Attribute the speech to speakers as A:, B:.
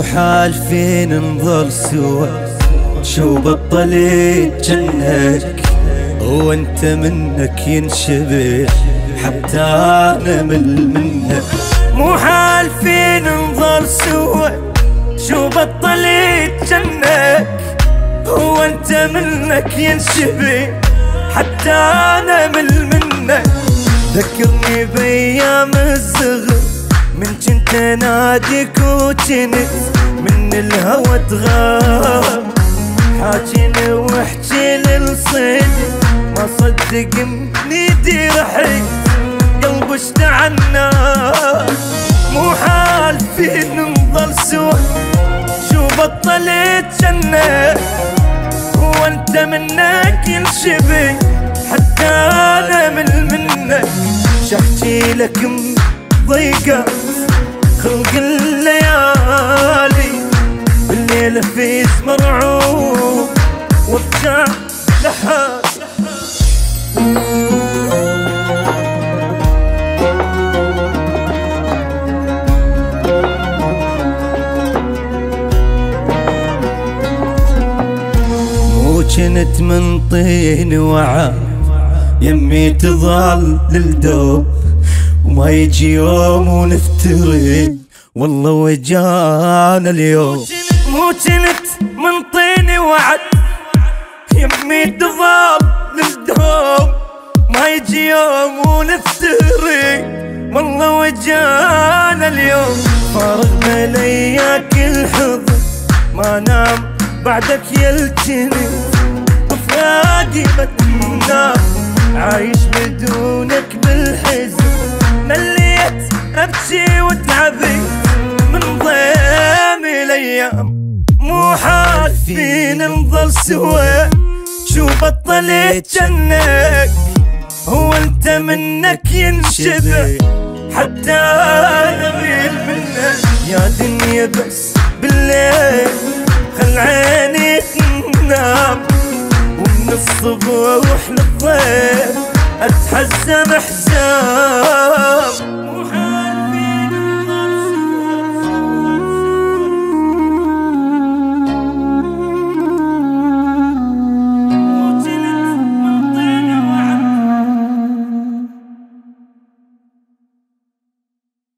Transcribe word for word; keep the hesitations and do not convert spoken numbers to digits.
A: حالفين نظل سوا، شو بطلت جنك وانت منك ينشبه حتى انا مل منك. مو حالفين نظل سوا، شو بطلت جنك وانت منك ينشبه حتى انا مل منك. ذكرني بايام الصغر من جنت ناديك وجنت من الهوى تغاب، حاجيني واحجي للصيد ما صدق منيدي رحيت قلبي اشتعلنا. مو حالفين نظل سوا، شو بطلت جنك وانت منك ينشبه حتى انا من منك. شحكي لك ضيقة خلق الليالي بالليل في مرعوب وارجع لحالي. مو جنت من طين وعا يمي تظل للدوب وما يجي يوم ونفترق والله وجانا اليوم. مو جنت من طين وعد يمي تظل للدوب ما يجي يوم ونفترق والله وجانا اليوم. فارغ ملياك الحضن ما نام بعدك يلتني وفراقي بتنام عايش بدونك بالحزن. مليت ابكي وتعبي من ضيم الايام. مو حالفين نظل سوا، شو بطلت جنك هو انت منك ينشبه حتى انا غير منك. يا دنيا بس بالليل خل عيني تنام ومن الصبح للضيف اتحزم احزان.